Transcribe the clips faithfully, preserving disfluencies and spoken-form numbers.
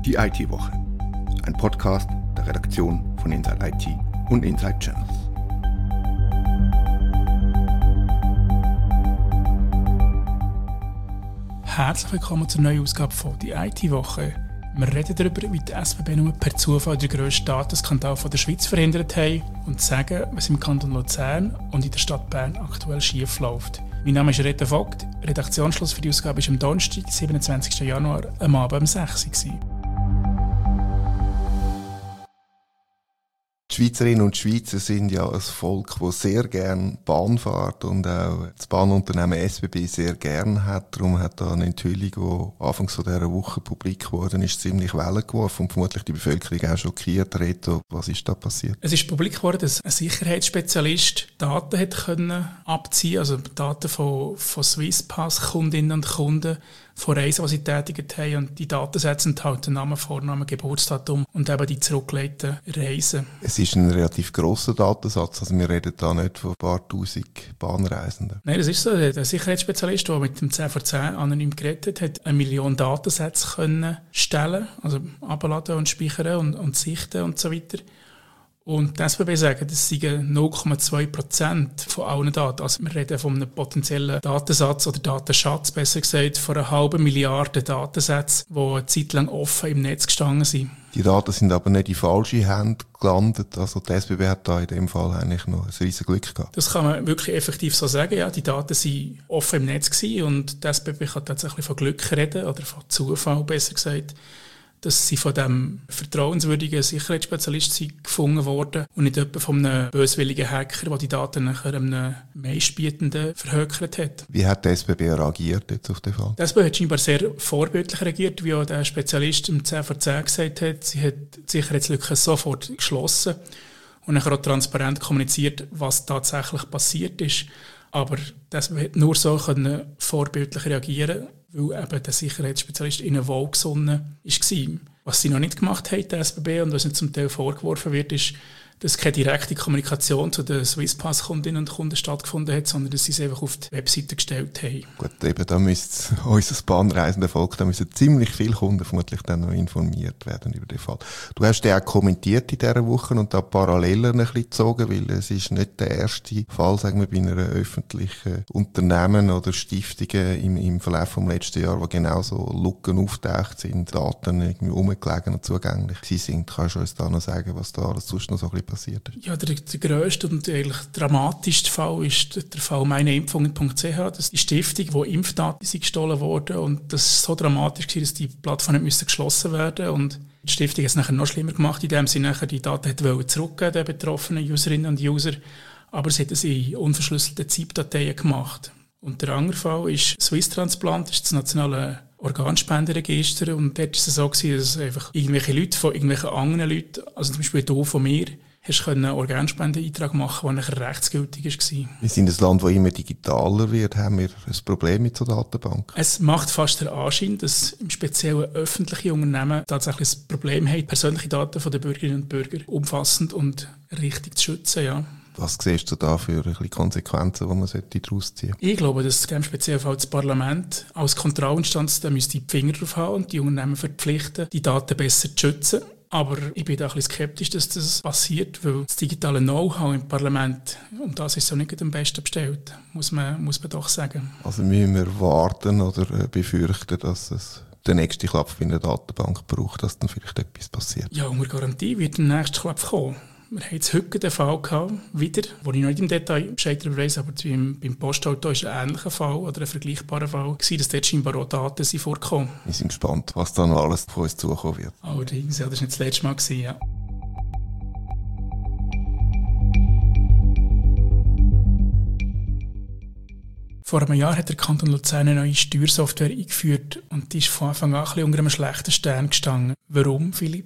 Die I T-Woche, ein Podcast der Redaktion von Inside I T und Inside Channels. Herzlich willkommen zur neuen Ausgabe von «Die I T-Woche». Wir reden darüber, wie die S B B nur per Zufall den grössten Datenskandal von der Schweiz verhindert haben und sagen, was im Kanton Luzern und in der Stadt Bern aktuell schief läuft. Mein Name ist Rita Vogt. Redaktionsschluss für die Ausgabe war am Donnerstag, siebenundzwanzigsten Januar, am Abend um sechs Uhr. Die Schweizerinnen und Schweizer sind ja ein Volk, das sehr gerne Bahn fährt und auch das Bahnunternehmen S B B sehr gerne hat. Darum hat da eine Enthüllung, die anfangs dieser Woche publik geworden ist, ziemlich Wellen geworfen und vermutlich die Bevölkerung auch schockiert. Reto, was ist da passiert? Es ist publik geworden, dass ein Sicherheitsspezialist Daten hat können abziehen, also Daten von, von Swisspass-Kundinnen und Kunden, von Reisen, die sie tätigt haben. Und die Datensätze enthalten Namen, Vornamen, Geburtsdatum und eben die zurückgelegten Reisen. Es ist ein relativ grosser Datensatz, also wir reden da nicht von ein paar tausend Bahnreisenden. Nein, das ist so. Der Sicherheitsspezialist, der mit dem zehn vor zehn anonym geredet hat, eine Million Datensätze können stellen, also abladen und speichern und, und sichten und so weiter. Und die S B B sagen, das seien null Komma zwei Prozent von allen Daten. Also wir reden von einem potenziellen Datensatz oder Datenschatz, besser gesagt, von einer halben Milliarde Datensätzen, die eine Zeit lang offen im Netz gestanden sind. Die Daten sind aber nicht in falsche Hände gelandet. Also die S B B hat da in dem Fall eigentlich noch ein riesiges Glück gehabt. Das kann man wirklich effektiv so sagen. Ja, die Daten waren offen im Netz gewesen und die S B B kann tatsächlich von Glück reden oder von Zufall, besser gesagt, dass sie von diesem vertrauenswürdigen Sicherheitsspezialist gefunden wurden und nicht etwa von einem böswilligen Hacker, der die Daten nachher einem Meistbietenden verhökert hat. Wie hat die S B B reagiert jetzt auf den Fall? Die S B B hat scheinbar sehr vorbildlich reagiert, wie auch der Spezialist im zehn vor zehn gesagt hat. Sie hat die Sicherheitslücke sofort geschlossen und nachher auch transparent kommuniziert, was tatsächlich passiert ist. Aber die S B B hat nur so können vorbildlich reagieren, weil eben der Sicherheitsspezialist ihnen wohlgesonnen war. Was sie noch nicht gemacht haben, die S B B, und was ihnen zum Teil vorgeworfen wird, ist, dass keine direkte Kommunikation zu den Swisspass-Kundinnen und Kunden stattgefunden hat, sondern dass sie es einfach auf die Webseite gestellt haben. Gut, eben, da müsste unser bahnreisende Volk, da müssen ziemlich viele Kunden vermutlich dann noch informiert werden über den Fall. Du hast den auch kommentiert in dieser Woche und da Parallelen ein bisschen gezogen, weil es ist nicht der erste Fall, sagen wir, bei einer öffentlichen Unternehmen oder Stiftungen im, im Verlauf vom letzten Jahr, wo genau so Lücken auftaucht sind, Daten irgendwie rumgelegen und zugänglich sind. Kannst du uns da noch sagen, was da alles sonst noch so ein bisschen passiert ist? Ja, der, der grösste und eigentlich dramatischste Fall ist der Fall meineimpfungen punkt c h. Das ist die Stiftung, wo Impfdaten sind gestohlen wurden und das ist so dramatisch gewesen, dass die Plattform nicht geschlossen werden und die Stiftung hat es nachher noch schlimmer gemacht, indem sie nachher die Daten zurückgeben den betroffenen Userinnen und User, aber sie hat es in unverschlüsselten ZIP-Dateien gemacht. Und der andere Fall ist Swisstransplant, das ist das nationale Organspenderegister und dort war es so gewesen, dass einfach irgendwelche Leute von irgendwelchen anderen Leuten, also zum Beispiel du von mir, hast einen Organspendeeintrag machen, der nachher rechtsgültig war. Wir sind ein Land, das immer digitaler wird. Haben wir ein Problem mit so Datenbanken? Es macht fast den Anschein, dass im speziellen öffentliche Unternehmen tatsächlich ein Problem haben, persönliche Daten der Bürgerinnen und Bürger umfassend und richtig zu schützen. Ja. Was siehst du da für ein bisschen Konsequenzen, die man daraus ziehen sollte? Ich glaube, dass in diesem speziellen Fall das Parlament als Kontrollinstanz da müsste die Finger drauf haben und die Unternehmen verpflichten, die Daten besser zu schützen. Aber ich bin da ein bisschen skeptisch, dass das passiert, weil das digitale Know-how im Parlament, um das ist so nicht am besten bestellt, muss man, muss man doch sagen. Also müssen wir warten oder befürchten, dass es der nächste Klapp in der Datenbank braucht, dass dann vielleicht etwas passiert? Ja, unter Garantie wird der nächste Klapp kommen. Wir haben jetzt heute den Fall gehabt, wieder, wo ich noch nicht im Detail Bescheid darüber weiss, aber beim, beim Postauto ist ein ähnlicher Fall oder ein vergleichbarer Fall gewesen, dass dort scheinbar auch Daten sind vorgekommen. Wir sind gespannt, was da noch alles von uns zukommen wird. Allerdings, ja, das war nicht das letzte Mal gewesen, ja. Vor einem Jahr hat der Kanton Luzern eine neue Steuersoftware eingeführt und die ist von Anfang an ein bisschen unter einem schlechten Stern gestanden. Warum, Philipp?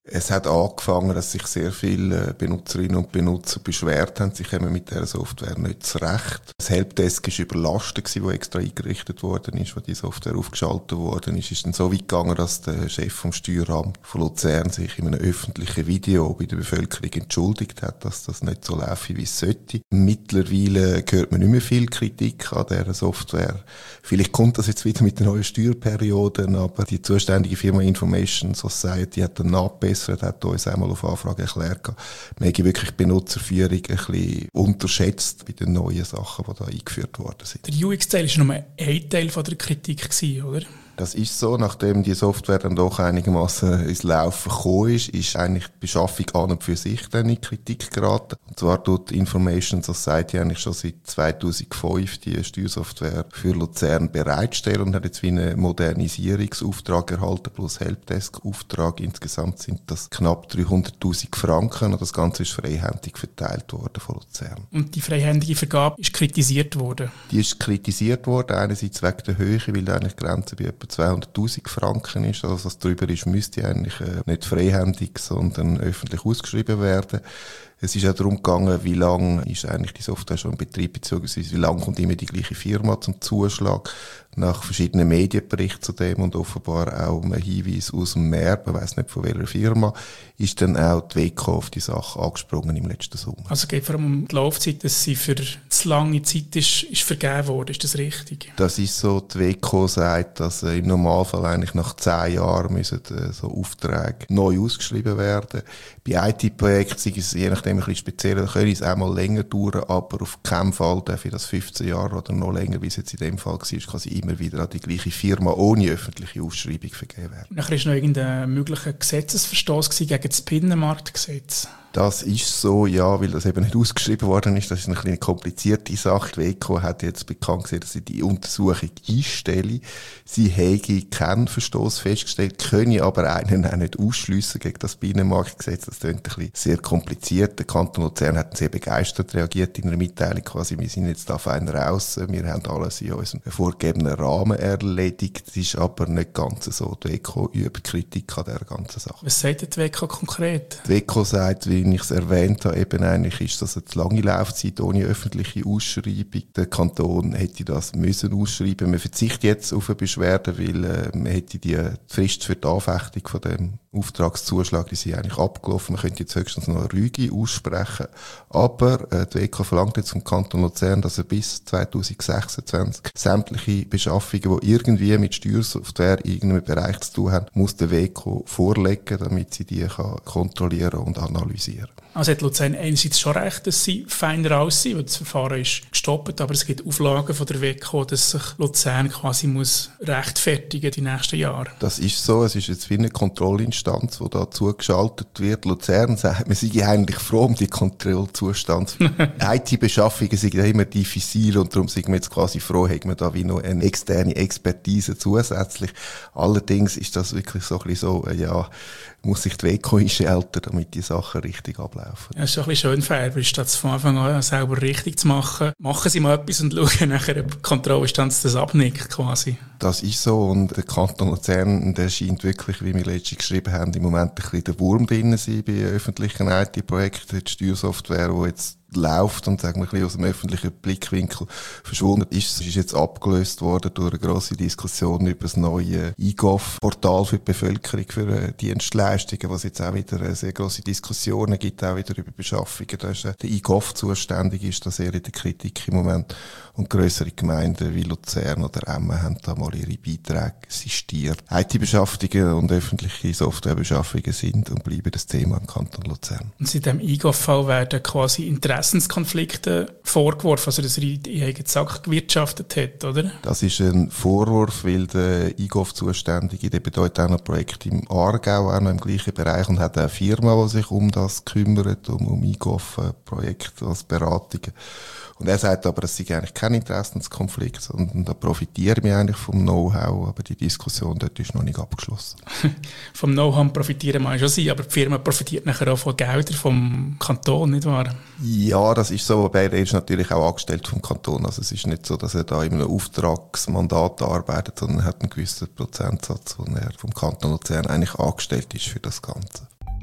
Es hat angefangen, dass sich sehr viele Benutzerinnen und Benutzer beschwert haben, sie kommen mit dieser Software nicht zurecht. Das Helpdesk war überlastet, das extra eingerichtet worden ist, wo die Software aufgeschaltet worden ist. Es ist dann so weit gegangen, dass der Chef vom Steueramt von Luzern sich in einem öffentlichen Video bei der Bevölkerung entschuldigt hat, dass das nicht so läuft, wie es sollte. Mittlerweile hört man nicht mehr viel Kritik an dieser Software. Vielleicht kommt das jetzt wieder mit den neuen Steuerperioden, aber die zuständige Firma Information Society hat dann nachbessert, hat uns einmal auf Anfrage erklärt, man hätte wirklich Benutzerführung ein bisschen unterschätzt bei den neuen Sachen, die da eingeführt worden sind. Der U X-Teil war nur ein Teil von der Kritik, oder? Das ist so, nachdem die Software dann doch einigermaßen ins Laufen gekommen ist, ist eigentlich die Beschaffung an und für sich dann in Kritik geraten. Und zwar tut Information Society eigentlich schon seit zweitausendfünf die Steuersoftware für Luzern bereitstellen und hat jetzt wie einen Modernisierungsauftrag erhalten, plus Helpdesk-Auftrag. Insgesamt sind das knapp dreihunderttausend Franken und das Ganze ist freihändig verteilt worden von Luzern. Und die freihändige Vergabe ist kritisiert worden? Die ist kritisiert worden, einerseits wegen der Höhe, weil da eigentlich die Grenze bei etwa zweihunderttausend Franken ist. Also was darüber ist, müsste eigentlich äh, nicht freihändig, sondern öffentlich ausgeschrieben werden. Es ist auch darum gegangen, wie lange ist eigentlich die Software schon in Betrieb, beziehungsweise wie lange kommt immer die gleiche Firma zum Zuschlag. Nach verschiedenen Medienberichten zu dem und offenbar auch einem Hinweis aus dem März, man weiss nicht von welcher Firma, ist dann auch die W K auf die Sache angesprungen im letzten Sommer. Also es geht vor allem um die Laufzeit, dass sie für zu lange Zeit ist, ist vergeben worden. Ist das richtig? Das ist so. Die W K sagt, dass äh, im Normalfall eigentlich nach zehn Jahren müssen äh, so Aufträge neu ausgeschrieben werden. Bei I T-Projekten ist es je nachdem ein bisschen spezieller, da können es auch mal länger dauern, aber auf keinen Fall darf das fünfzehn Jahre oder noch länger, wie es jetzt in dem Fall war, kann sie immer wieder an die gleiche Firma ohne öffentliche Ausschreibung vergeben werden. Nachher war noch irgendein möglicher Gesetzesverstoß gegen das Binnenmarktgesetz. Das ist so, ja, weil das eben nicht ausgeschrieben worden ist. Das ist eine kleine komplizierte Sache. Die W K hat jetzt bekannt gesehen, dass sie die Untersuchung einstelle. Sie hätte keinen Verstoß festgestellt, könne aber einen auch nicht ausschliessen gegen das Binnenmarktgesetz. Das klingt ein bisschen sehr kompliziert. Der Kanton Luzern hat sehr begeistert reagiert in einer Mitteilung quasi, wir sind jetzt da fein raus, wir haben alles in unserem vorgegebenen Rahmen erledigt. Das ist aber nicht ganz so. Die W K übt Kritik an dieser ganzen Sache. Was sagt die W K konkret? Die W K sagt, wie ich es erwähnt habe, eben eigentlich ist das eine lange Laufzeit ohne öffentliche Ausschreibung. Der Kanton hätte das müssen ausschreiben. Man verzichtet jetzt auf eine Beschwerde, weil äh, man hätte die Frist für die Anfechtung von dem Auftragszuschlag, die sind eigentlich abgelaufen. Man könnte jetzt höchstens noch eine Rüge aussprechen. Aber äh, die W K verlangt jetzt vom Kanton Luzern, dass er bis zweitausendsechsundzwanzig sämtliche Beschaffungen, die irgendwie mit Steuersoftware in irgendeinem Bereich zu tun haben, muss der W K vorlegen, damit sie die kann kontrollieren und analysieren. Also hat Luzern einerseits schon recht, dass sie fein raus sind, weil das Verfahren ist gestoppt, aber es gibt Auflagen von der W K, dass sich Luzern quasi muss rechtfertigen die nächsten Jahre. Das ist so, es ist jetzt wie eine Kontrollinstanz, die da zugeschaltet wird. Luzern sagt, man sei eigentlich froh um die Kontrollzustand. I T-Beschaffungen sind ja immer diffizil und darum sind wir jetzt quasi froh, haben wir da wie noch eine externe Expertise zusätzlich. Allerdings ist das wirklich so ein bisschen so, ja, muss sich die W K einschalten, damit die Sachen richtig ablaufen. Ja, das ist schon ein bisschen schön fair, statt von Anfang an selber richtig zu machen, machen sie mal etwas und schauen nachher, ob die Kontrollinstanz das abnickt quasi. Das ist so und der Kanton Luzern, der scheint wirklich, wie wir letztens geschrieben haben, im Moment ein bisschen der Wurm drin zu sein bei öffentlichen I T-Projekten. Die Steuersoftware, die jetzt läuft und sagen wir ein bisschen aus dem öffentlichen Blickwinkel verschwunden ist, ist jetzt abgelöst worden durch eine grosse Diskussion über das neue I G O V-Portal für die Bevölkerung für Dienstleistungen, was jetzt auch wieder sehr grosse Diskussionen gibt, auch wieder über Beschaffungen. Da ist der I G O V zuständig, ist da sehr in der Kritik im Moment. Und grössere Gemeinden wie Luzern oder Emmen haben da mal ihre Beiträge sistiert. I T-Beschaffungen und öffentliche Softwarebeschaffungen sind und bleiben das Thema im Kanton Luzern. Und seit dem I G O V-Fall werden quasi Interessenskonflikte vorgeworfen, also dass er in den eigenen Sack gewirtschaftet hat, oder? Das ist ein Vorwurf, weil der I G O V-Zuständige, der betreut auch noch Projekte im Aargau, auch noch im gleichen Bereich und hat eine Firma, die sich um das kümmert, um, um I G O V-Projekte als Beratungen. Und er sagt aber, es sei eigentlich kein Interessenskonflikt, sondern da profitieren wir eigentlich vom Know-how, aber die Diskussion dort ist noch nicht abgeschlossen. Vom Know-how profitieren mag schon sein, aber die Firma profitiert nachher auch von Geldern vom Kanton, nicht wahr? Ja, das ist so, aber er ist natürlich auch angestellt vom Kanton. Also es ist nicht so, dass er da in einem Auftragsmandat arbeitet, sondern er hat einen gewissen Prozentsatz, wo er vom Kanton Luzern eigentlich angestellt ist für das Ganze.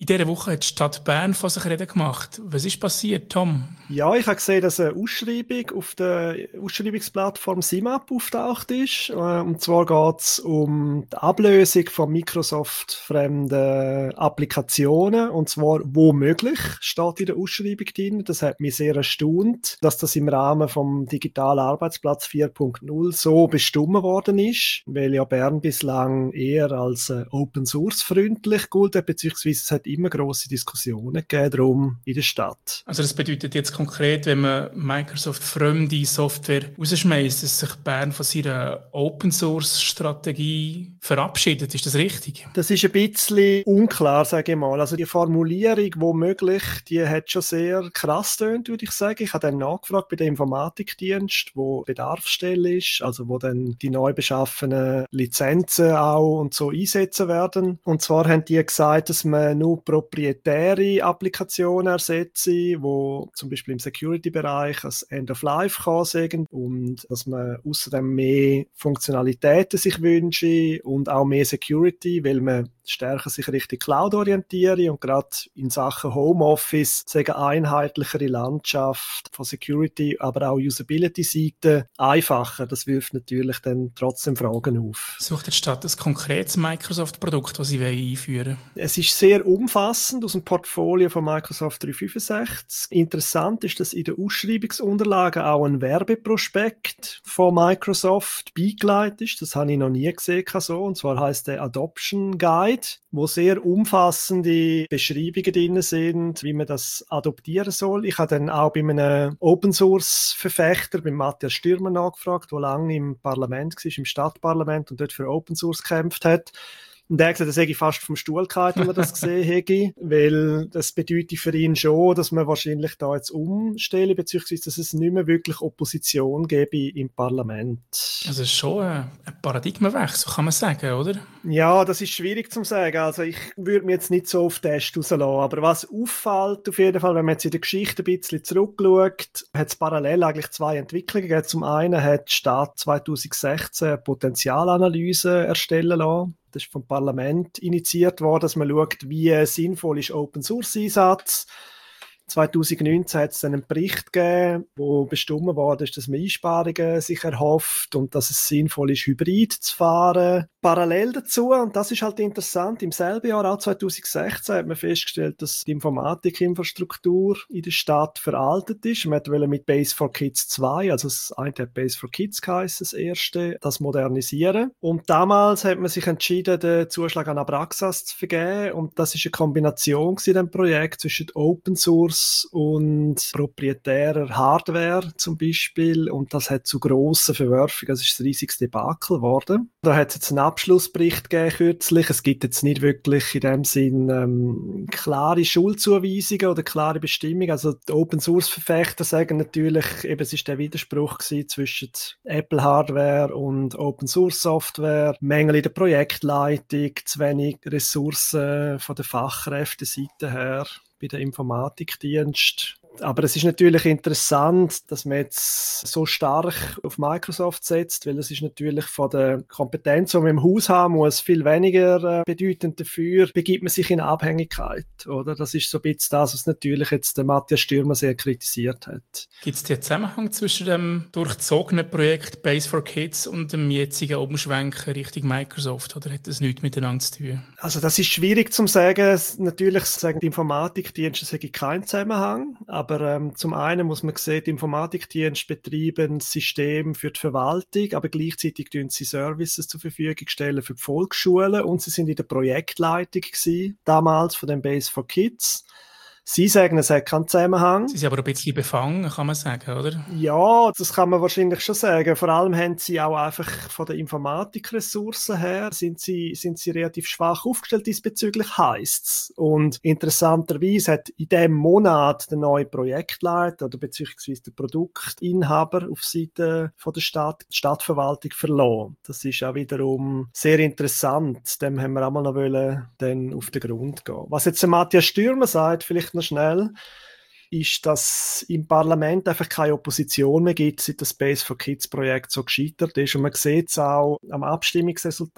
dieser Woche hat die Stadt Bern von sich reden gemacht. Was ist passiert, Tom? Ja, ich habe gesehen, dass eine Ausschreibung auf der Ausschreibungsplattform SIMAP auftaucht ist. Und zwar geht es um die Ablösung von Microsoft-fremden Applikationen. Und zwar womöglich, steht in der Ausschreibung drin. Das hat mich sehr erstaunt, dass das im Rahmen vom Digitalen Arbeitsplatz vier Punkt null so bestimmt worden ist, weil ja Bern bislang eher als äh, Open-Source-freundlich gilt, beziehungsweise es hat immer grosse Diskussionen gegeben darum in der Stadt. Also das bedeutet jetzt konkret, wenn man Microsoft fremde Software rausschmeißt, dass sich Bern von seiner Open-Source-Strategie verabschiedet. Ist das richtig? Das ist ein bisschen unklar, sage ich mal. Also die Formulierung, womöglich, die hat schon sehr krass getönt, würde ich sagen. Ich habe dann nachgefragt bei dem Informatikdienst, wo Bedarfsstelle ist, also wo dann die neu beschaffenen Lizenzen auch und so einsetzen werden. Und zwar haben die gesagt, dass man nur proprietäre Applikationen ersetze, wo zum Beispiel im Security-Bereich als End of Life kann sagen und dass man außerdem mehr Funktionalitäten sich wünsche und auch mehr Security, weil man stärker sich Richtung Cloud orientiere und gerade in Sachen Homeoffice sagen einheitlichere Landschaft von Security, aber auch Usability-Seite einfacher. Das wirft natürlich dann trotzdem Fragen auf. Sucht die Stadt ein konkretes Microsoft-Produkt, das sie einführen wollen? Es ist sehr umfassend aus dem Portfolio von Microsoft dreihundertfünfundsechzig. Interessant ist, dass in den Ausschreibungsunterlagen auch ein Werbeprospekt von Microsoft beigelegt ist. Das habe ich noch nie gesehen so. Und zwar heißt der Adoption Guide, wo sehr umfassende Beschreibungen drin sind, wie man das adoptieren soll. Ich habe dann auch bei einem Open-Source-Verfechter, bei Matthias Stürmer, nachgefragt, der lange im Parlament war, im Stadtparlament und dort für Open-Source gekämpft hat. Und er hat gesagt, das hätte ich fast vom Stuhl gehalten, wenn man das gesehen hätte, weil das bedeutet für ihn schon, dass man wahrscheinlich da jetzt umstelle, beziehungsweise dass es nicht mehr wirklich Opposition gäbe im Parlament. Also es ist schon ein Paradigmenwechsel, kann man sagen, oder? Ja, das ist schwierig zu sagen. Also ich würde mich jetzt nicht so auf den Test rauslassen. Aber was auffällt auf jeden Fall, wenn man jetzt in der Geschichte ein bisschen zurückschaut, hat es parallel eigentlich zwei Entwicklungen gegeben. Zum einen hat die Stadt zwanzig sechzehn eine Potenzialanalyse erstellen lassen. Das ist vom Parlament initiiert worden, dass man schaut, wie sinnvoll ist Open-Source-Einsatz. zwanzig neunzehn hat es einen Bericht gegeben, wo bestimmt worden ist, dass man Einsparungen sich erhofft und dass es sinnvoll ist, Hybrid zu fahren. Parallel dazu, und das ist halt interessant, im selben Jahr, auch zwanzig sechzehn, hat man festgestellt, dass die Informatikinfrastruktur in der Stadt veraltet ist. Man wollte mit Base for Kids zwei, also das eine hat Base for Kids geheißen, das erste, das modernisieren. Und damals hat man sich entschieden, den Zuschlag an Abraxas zu vergeben. Und das ist eine Kombination in diesem Projekt zwischen Open Source und proprietärer Hardware zum Beispiel. Und das hat zu grossen Verwerfungen, das ist ein riesiges Debakel geworden. Da hat es jetzt einen Abschlussbericht gegeben kürzlich. Es gibt jetzt nicht wirklich in dem Sinn ähm, klare Schuldzuweisungen oder klare Bestimmungen. Also die Open-Source-Verfechter sagen natürlich, eben, es ist der Widerspruch gewesen zwischen Apple-Hardware und Open-Source-Software, Mängel in der Projektleitung, zu wenig Ressourcen von der Fachkräfteseite her bei der Informatikdienst. Aber es ist natürlich interessant, dass man jetzt so stark auf Microsoft setzt, weil es ist natürlich von der Kompetenz, die man im Haus haben muss, viel weniger äh, bedeutend dafür, begibt man sich in Abhängigkeit, oder? Das ist so ein bisschen das, was natürlich jetzt der Matthias Stürmer sehr kritisiert hat. Gibt es den Zusammenhang zwischen dem durchzogenen Projekt Base for Kids und dem jetzigen Umschwenken Richtung Microsoft, oder hat das nichts miteinander zu tun? Also das ist schwierig zu sagen. Natürlich sagen die Informatikdienste, es hätte keinen Zusammenhang. Aber ähm, zum einen muss man sehen, die Informatikdienste betreiben ein System für die Verwaltung, aber gleichzeitig stellen sie Services zur Verfügung stellen für die Volksschulen und sie sind in der Projektleitung gewesen, damals von dem Base for Kids. Sie sagen, es hat keinen Zusammenhang. Sie sind aber ein bisschen befangen, kann man sagen, oder? Ja, das kann man wahrscheinlich schon sagen. Vor allem haben sie auch einfach von den Informatikressourcen her, sind sie, sind sie relativ schwach aufgestellt diesbezüglich, heisst's. Und interessanterweise hat in diesem Monat der neue Projektleiter oder beziehungsweise der Produktinhaber auf Seite von der Stadt, die Stadtverwaltung verloren. Das ist auch wiederum sehr interessant. Dem haben wir auch mal noch wollen, dann auf den Grund gehen. Was jetzt der Matthias Stürmer sagt, vielleicht noch schnell, ist, dass im Parlament einfach keine Opposition mehr gibt, seit das Base for Kids Projekt so gescheitert ist. Und man sieht es auch am Abstimmungsresultat.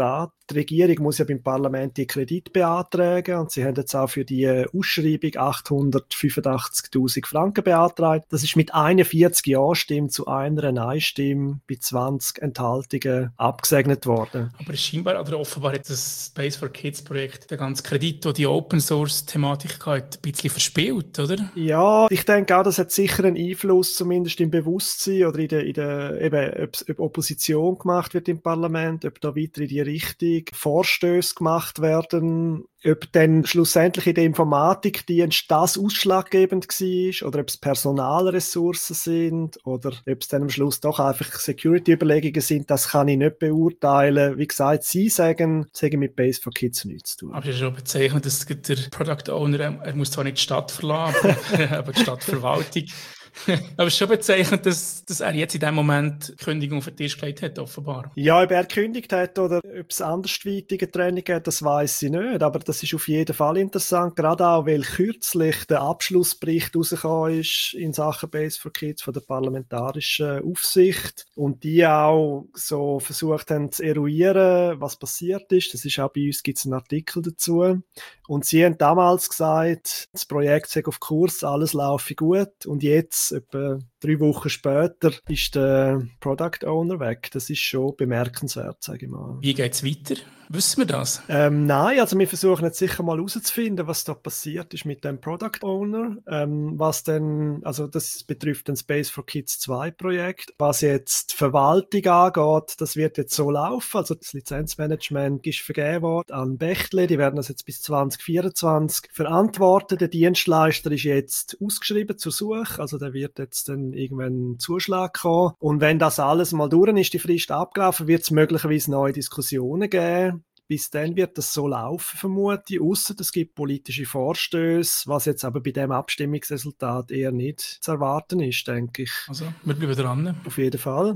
die Regierung muss ja beim Parlament die Kredit beantragen und sie haben jetzt auch für die Ausschreibung achthundertfünfundachtzigtausend Franken beantragt. Das ist mit einundvierzig Ja-Stimmen zu einer Nein-Stimme bei zwanzig Enthaltungen abgesegnet worden. Aber scheinbar oder offenbar hat das Space for Kids Projekt den ganzen Kredit, der die Open-Source-Thematik hat, ein bisschen verspielt, oder? Ja, ich denke auch, das hat sicher einen Einfluss, zumindest im Bewusstsein oder in der, in der eben, ob, ob Opposition gemacht wird im Parlament, ob da weiter in die Richtung Vorstöße gemacht werden, ob dann schlussendlich in der Informatikdienst das ausschlaggebend war oder ob es Personalressourcen sind oder ob es dann am Schluss doch einfach Security-Überlegungen sind, das kann ich nicht beurteilen. Wie gesagt, sie sagen, sagen mit Base for Kids nichts zu tun. Aber es ist schon bezeichnet, dass der Product Owner, er muss zwar nicht die Stadt verlassen, aber, aber die Stadtverwaltung. Aber es ist schon bezeichnet, dass, dass er jetzt in dem Moment die Kündigung auf den Tisch gelegt hat, offenbar. Ja, ob er gekündigt hat oder ob es andersweitige Training gibt, das weiss ich nicht. Aber das ist auf jeden Fall interessant, gerade auch, weil kürzlich der Abschlussbericht rausgekommen ist in Sachen Base for Kids von der parlamentarischen Aufsicht und die auch so versucht haben zu eruieren, was passiert ist. Das ist auch bei uns, gibt es einen Artikel dazu. Und sie haben damals gesagt, das Projekt sei auf Kurs, alles laufe gut und jetzt etwa drei Wochen später ist der Product Owner weg. Das ist schon bemerkenswert, sage ich mal. Wie geht es weiter? Wissen wir das? Ähm, nein, also wir versuchen jetzt sicher mal herauszufinden, was da passiert ist mit dem Product Owner. Ähm, was denn, also das betrifft den Space for Kids zwei Projekt. Was jetzt die Verwaltung angeht, das wird jetzt so laufen. Also das Lizenzmanagement ist vergeben worden an Bechtle. Die werden das jetzt bis zwanzig vierundzwanzig verantworten. Der Dienstleister ist jetzt ausgeschrieben zur Suche. Also der wird jetzt dann irgendwann einen Zuschlag kommen. Und wenn das alles mal durch ist, die Frist abgelaufen, wird es möglicherweise neue Diskussionen geben. Bis dann wird das so laufen, vermute ich, ausser es gibt politische Vorstöße, was jetzt aber bei dem Abstimmungsresultat eher nicht zu erwarten ist, denke ich. Also, wir bleiben dran. Auf jeden Fall.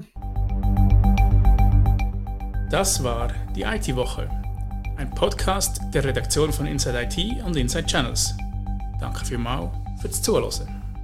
Das war die I T-Woche, ein Podcast der Redaktion von Inside I T und Inside Channels. Danke vielmals fürs Zuhören.